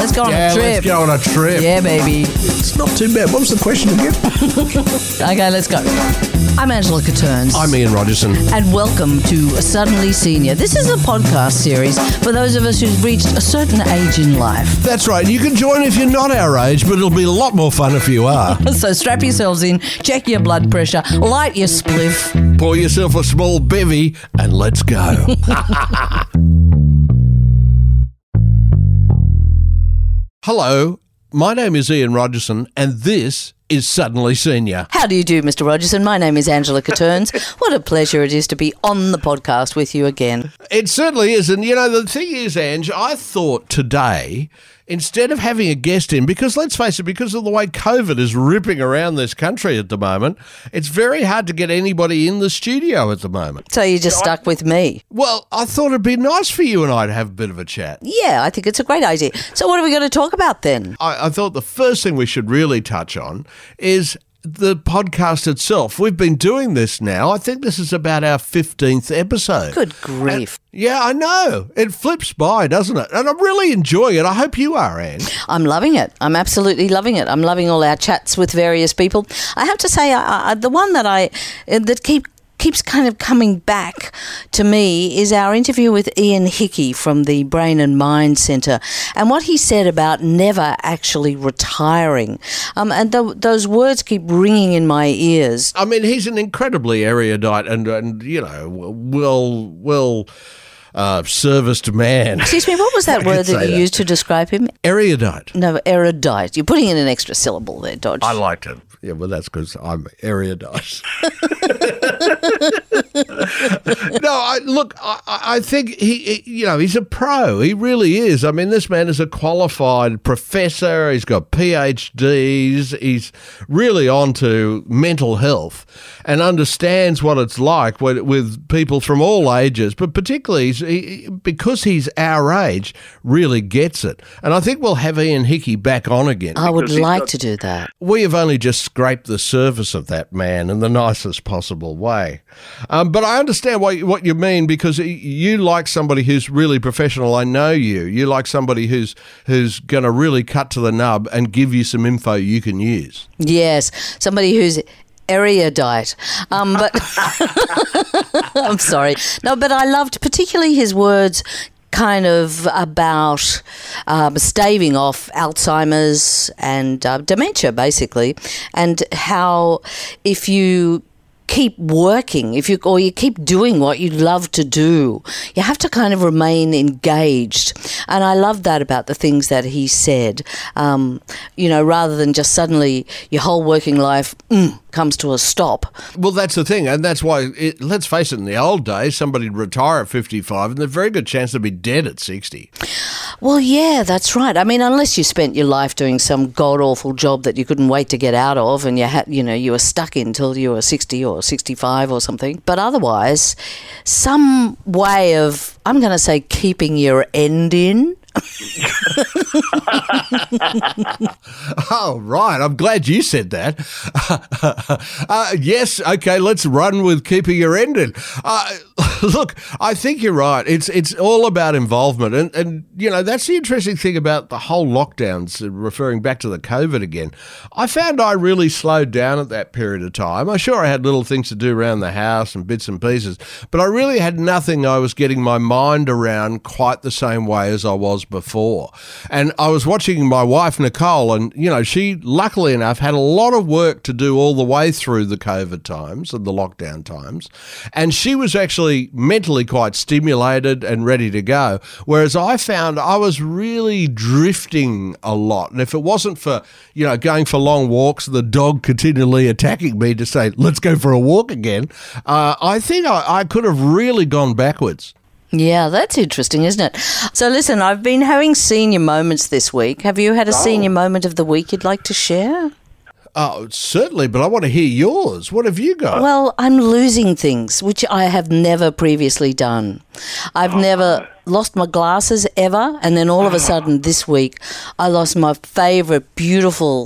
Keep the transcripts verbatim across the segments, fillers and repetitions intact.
Let's go on yeah, a trip. let's go on a trip. Yeah, baby. It's not too bad. What was the question again? Okay, let's go. I'm Angela Catterns. I'm Ian Rogerson. And welcome to Suddenly Senior. This is a podcast series for those of us who've reached a certain age in life. That's right. You can join if you're not our age, but it'll be a lot more fun if you are. So strap yourselves in, check your blood pressure, light your spliff. Pour yourself a small bevy and let's go. Hello, my name is Ian Rogerson and this is Suddenly Senior. How do you do, Mister Rogerson? My name is Angela Catterns. What a pleasure it is to be on the podcast with you again. It certainly is. And, you know, the thing is, Ange, I thought today, instead of having a guest in, because let's face it, because of the way COVID is ripping around this country at the moment, it's very hard to get anybody in the studio at the moment. So you just stuck with me? Well, I thought it'd be nice for you and I to have a bit of a chat. Yeah, I think it's a great idea. So what are we going to talk about then? I, I thought the first thing we should really touch on is the podcast itself. We've been doing this now. I think this is about our fifteenth episode. Good grief. And, yeah, I know. It flips by, doesn't it? And I'm really enjoying it. I hope you are, Anne. I'm loving it. I'm absolutely loving it. I'm loving all our chats with various people. I have to say, I, I, the one that I that keep keeps kind of coming back to me is our interview with Ian Hickey from the Brain and Mind Centre and what he said about never actually retiring. Um, and th- those words keep ringing in my ears. I mean, he's an incredibly erudite and, and you know, well, well uh, serviced man. Excuse me, what was that word that you that. used to describe him? Erudite. No, erudite. You're putting in an extra syllable there, Dodge. I liked it. Yeah, well, that's because I'm erudite. No, I, look, I, I think he, he, you know, he's a pro. He really is. I mean, this man is a qualified professor. He's got P H Ds. He's really on to mental health and understands what it's like with, with people from all ages, but particularly he's, he, because he's our age, really gets it. And I think we'll have Ian Hickey back on again. I would like got, to do that. We have only just scraped the surface of that man in the nicest possible way. Um, but I understand what, what you mean, because you like somebody who's really professional. I know you. You like somebody who's who's going to really cut to the nub and give you some info you can use. Yes, somebody who's erudite. Um, but I'm sorry. No, but I loved particularly his words kind of about um, staving off Alzheimer's and uh, dementia, basically, and how if you keep working, if you or you keep doing what you love to do, you have to kind of remain engaged. And I love that about the things that he said. Um, you know, rather than just suddenly your whole working life mm, comes to a stop. Well, that's the thing, and that's why, it, let's face it, in the old days, somebody'd retire at fifty-five and there's a very good chance they'd be dead at sixty. Well, yeah, that's right. I mean, unless you spent your life doing some god-awful job that you couldn't wait to get out of and you had, you know, you were stuck in till you were sixty or sixty-five or something. But otherwise, some way of, I'm going to say, keeping your end in. Oh, right. I'm glad you said that. uh, yes, okay, let's run with keeping your end in. Uh, look, I think you're right. It's it's all about involvement. And, and, you know, that's the interesting thing about the whole lockdowns, referring back to the COVID again. I found I really slowed down at that period of time. I'm sure I had little things to do around the house and bits and pieces, but I really had nothing I was getting my mind around quite the same way as I was before. And I was watching my wife, Nicole, and, you know, she, luckily enough, had a lot of work to do all the way through the COVID times and the lockdown times. And she was actually mentally quite stimulated and ready to go. Whereas I found I was really drifting a lot. And if it wasn't for, you know, going for long walks, the dog continually attacking me to say, let's go for a walk again, uh, I think I, I could have really gone backwards. Yeah, that's interesting, isn't it? So listen, I've been having senior moments this week. Have you had a oh. senior moment of the week you'd like to share? Oh, certainly, but I want to hear yours. What have you got? Well, I'm losing things, which I have never previously done. I've oh. never lost my glasses ever, and then all of a sudden this week I lost my favourite beautiful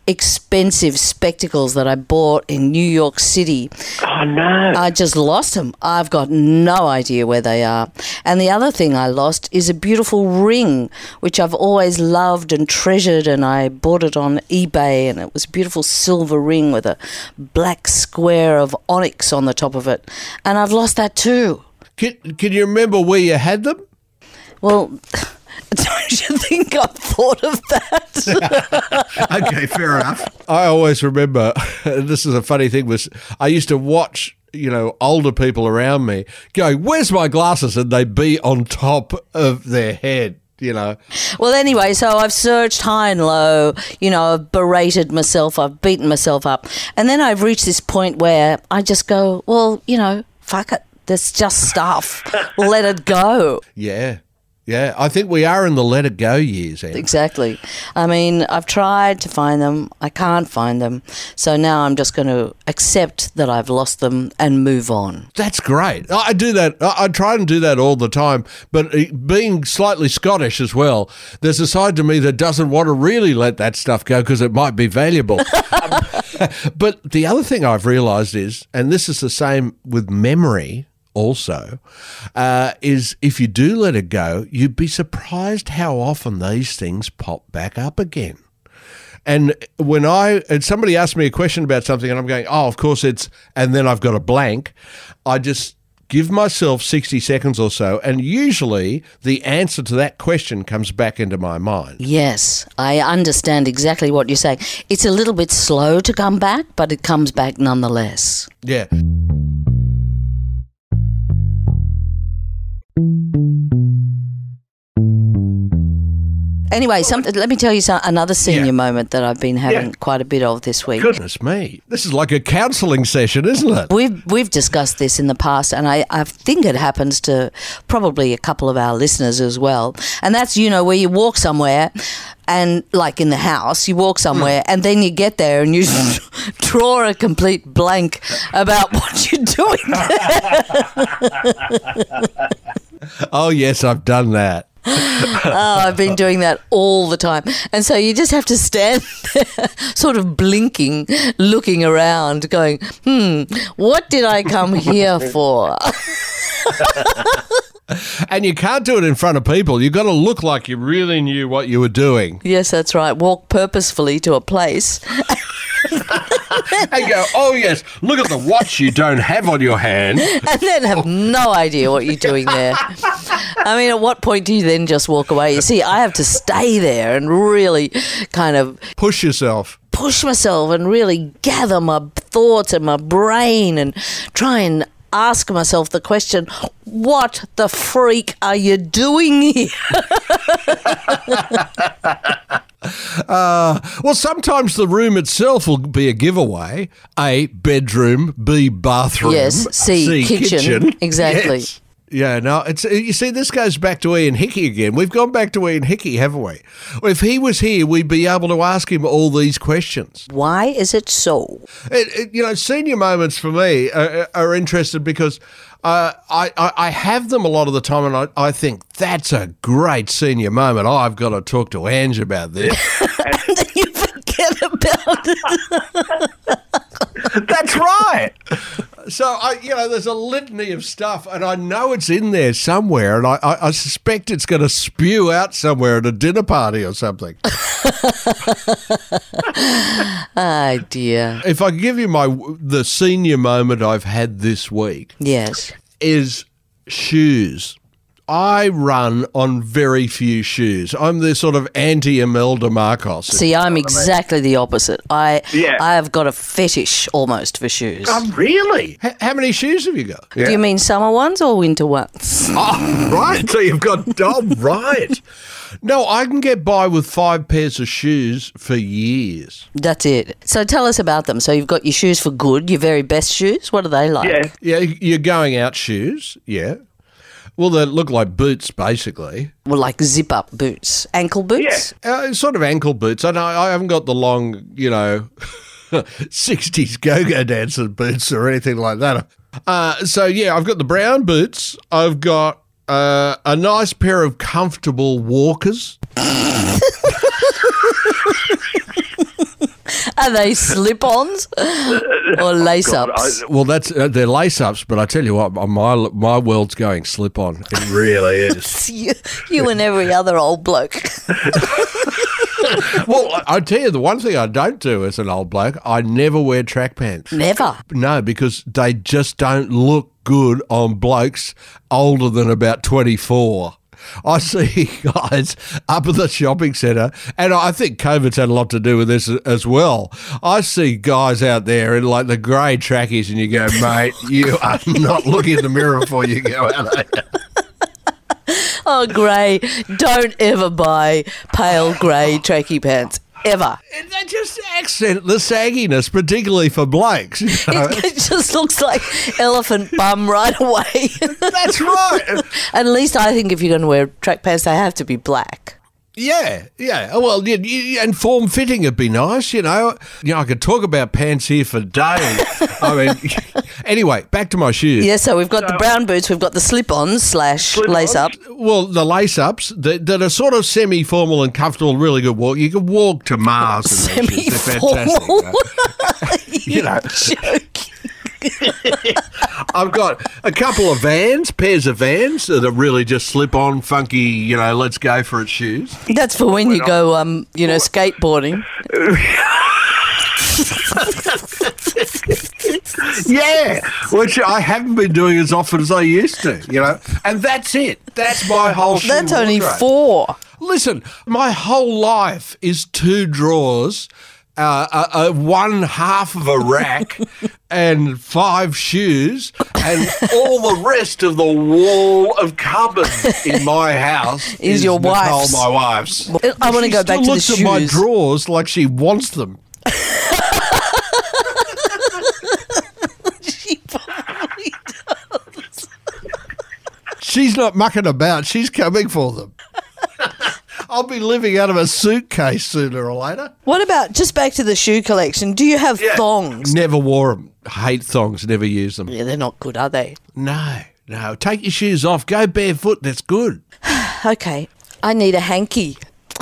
expensive spectacles that I bought in New York City. Oh, no. I just lost them. I've got no idea where they are. And the other thing I lost is a beautiful ring, which I've always loved and treasured, and I bought it on eBay, and it was a beautiful silver ring with a black square of onyx on the top of it. And I've lost that too. Can, can you remember where you had them? Well, don't you think I've thought of that? Okay, fair enough. I always remember, this is a funny thing, was I used to watch, you know, older people around me going, where's my glasses? And they'd be on top of their head. You know. Well, anyway, so I've searched high and low, you know, I've berated myself, I've beaten myself up. And then I've reached this point where I just go, well, you know, fuck it. There's just stuff. Let it go. Yeah. Yeah, I think we are in the let it go years, Anne. Exactly. I mean, I've tried to find them. I can't find them. So now I'm just going to accept that I've lost them and move on. That's great. I do that. I try and do that all the time. But being slightly Scottish as well, there's a side to me that doesn't want to really let that stuff go because it might be valuable. But the other thing I've realised is, and this is the same with memory also, uh, is if you do let it go, you'd be surprised how often these things pop back up again. And when I, and somebody asked me a question about something and I'm going, oh, of course it's, and then I've got a blank, I just give myself sixty seconds or so, and usually the answer to that question comes back into my mind. Yes, I understand exactly what you're saying. It's a little bit slow to come back, but it comes back nonetheless. Yeah. Anyway, some, let me tell you some, another senior Yeah. moment that I've been having Yeah. quite a bit of this week. Goodness me. This is like a counselling session, isn't it? We've we've discussed this in the past, and I, I think it happens to probably a couple of our listeners as well. And that's, you know, where you walk somewhere and, like in the house, you walk somewhere and then you get there and you draw a complete blank about what you're doing there. Oh, yes, I've done that. Oh, I've been doing that all the time. And so you just have to stand there, sort of blinking, looking around, going, hmm, what did I come here for? And you can't do it in front of people. You've got to look like you really knew what you were doing. Yes, that's right. Walk purposefully to a place. And go, oh, yes, look at the watch you don't have on your hand. And then have no idea what you're doing there. I mean, at what point do you then just walk away? You see, I have to stay there and really kind of Push yourself. push myself and really gather my thoughts and my brain and try and ask myself the question, what the freak are you doing here? Uh, well, sometimes the room itself will be a giveaway. A, bedroom. B, bathroom. Yes, C, kitchen. Exactly. Yes. Yeah, no, it's you see, this goes back to Ian Hickey again. We've gone back to Ian Hickey, haven't we? Well, if he was here, we'd be able to ask him all these questions. Why is it so? It, it, you know, senior moments for me are, are interesting because uh, I, I, I have them a lot of the time, and I, I think that's a great senior moment. Oh, I've got to talk to Ange about this. And then you forget about it. That's right. So, I, you know, there's a litany of stuff, and I know it's in there somewhere, and I, I, I suspect it's going to spew out somewhere at a dinner party or something. Oh, dear. If I give you my the senior moment I've had this week Yes. is shoes. I run on very few shoes. I'm the sort of anti-Imelda Marcos. See, I'm exactly the opposite. I Yeah. I have got a fetish almost for shoes. Oh, really? H- how many shoes have you got? Do you mean summer ones or winter ones? Oh, right. So you've got, oh, right. No, I can get by with five pairs of shoes for years. That's it. So tell us about them. So you've got your shoes for good, your very best shoes. What are they like? Yeah. Yeah, you're going out shoes, yeah. Well, they look like boots, basically. Well, like zip-up boots. Ankle boots? Uh, sort of ankle boots. I know I haven't got the long, you know, sixties go-go dancer boots or anything like that. Uh, so, yeah, I've got the brown boots. I've got uh, a nice pair of comfortable walkers. Are they slip-ons or lace-ups? Well, that's uh, they're lace-ups, but I tell you what, my my world's going slip-on. It really is. you, you and every other old bloke. Well, I tell you, the one thing I don't do as an old bloke, I never wear track pants. Never. No, because they just don't look good on blokes older than about twenty-four. I see guys up at the shopping centre, and I think COVID's had a lot to do with this as well. I see guys out there in like the grey trackies, and you go, mate, you are not looking in the mirror before you go out, are you? Oh, grey. Don't ever buy pale grey tracky pants. Ever. And they just accent the sagginess, particularly for blokes. You know? It, it just looks like elephant bum right away. That's right. At least I think if you're going to wear track pants, they have to be black. Yeah, yeah. Well, yeah, yeah, and form fitting would be nice, you know. You know, I could talk about pants here for days. I mean, anyway, back to my shoes. Yeah, so we've got the brown boots, we've got the slip-ons slash Slip-ons. lace-up. Well, the lace-ups that, that are sort of semi-formal and comfortable, really good walk. You can walk to Mars in those shoes. They're Semi-formal? fantastic. You know. Joking. I've got a couple of Vans, pairs of Vans that are really just slip-on, funky, you know, let's go for it shoes. That's for when you go, um, you know, skateboarding. Yeah, which I haven't been doing as often as I used to, you know. And that's it. That's my whole shoe That's only wardrobe. four. Listen, my whole life is two drawers, uh, uh, uh, one half of a rack, and five shoes, and all the rest of the wall of cupboards in my house Is your Nicole, wife's. my wife's. I want to She go back to still the looks at my shoes. drawers like she wants them. She probably does. She's not mucking about. She's coming for them. I'll be living out of a suitcase sooner or later. What about, just back to the shoe collection, do you have Yeah. thongs? Never wore them. Hate thongs. Never use them. Yeah, they're not good, are they? No, no. Take your shoes off. Go barefoot. That's good. Okay, I need a hanky.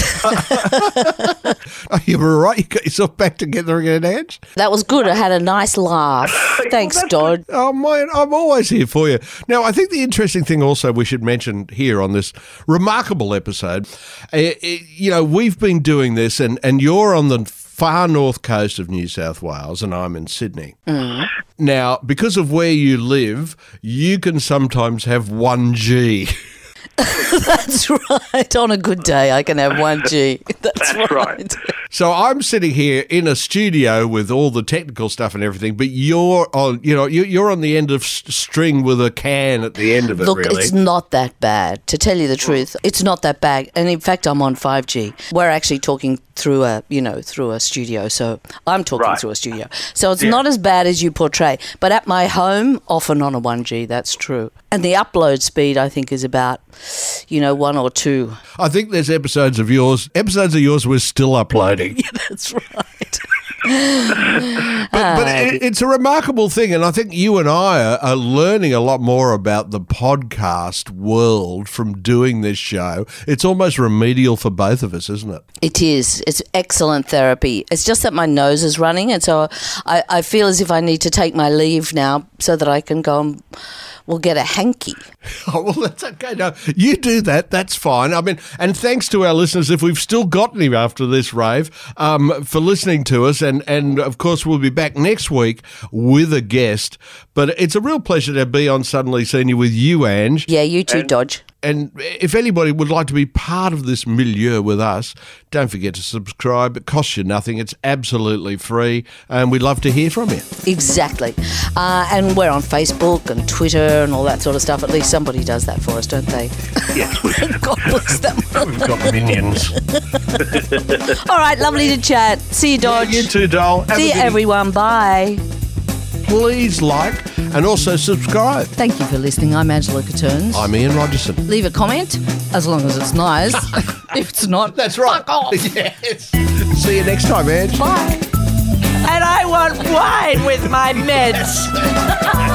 Oh, you were right. You got yourself back together again, Ange. That was good. I had a nice laugh. Thanks, Dodd. Oh, mate, I'm always here for you. Now, I think the interesting thing also we should mention here on this remarkable episode, uh, uh, you know, we've been doing this, and, and you're on the far north coast of New South Wales, and I'm in Sydney. Now, because of where you live, you can sometimes have one G. That's right. On a good day, I can have one G. That's, That's right. right. So I'm sitting here in a studio with all the technical stuff and everything, but you're on, you know, you- you're on the end of s- string with a can at the end of it, Look, really. it's not that bad. To tell you the truth, it's not that bad. And in fact, I'm on five G. We're actually talking through a, you know, through a studio. So I'm talking Right. through a studio. So it's Yeah. not as bad as you portray. But at my home, often on a one G, that's true. And the upload speed, I think, is about, you know, one or two. I think there's episodes of yours, episodes of yours we're still uploading. Yeah, that's right. But it, it's a remarkable thing, and I think you and I are, are learning a lot more about the podcast world from doing this show. It's almost remedial for both of us, isn't it? It is. It's excellent therapy. It's just that my nose is running, and so I, I feel as if I need to take my leave now so that I can go and we'll get a hanky. Oh, well, that's okay. No, you do that. That's fine. I mean, and thanks to our listeners, if we've still got any after this rave, um, for listening to us. And, and of course, we'll be back next week with a guest. But it's a real pleasure to be on Suddenly Senior with you, Ange. Yeah, you too, Dodge. And if anybody would like to be part of this milieu with us, don't forget to subscribe. It costs you nothing. It's absolutely free. And we'd love to hear from you. Exactly. Uh, and we're on Facebook and Twitter and all that sort of stuff. At least somebody does that for us, don't they? Yes, we God bless them. We've got minions. All right, lovely to chat. See you, Dodge. You too, doll. Have a See you, good- everyone. Bye. Please like and also subscribe. Thank you for listening. I'm Angela Caterns. I'm Ian Rogerson. Leave a comment, as long as it's nice. If it's not, That's right. fuck off. Yes. See you next time, Ange. Bye. And I want wine with my meds.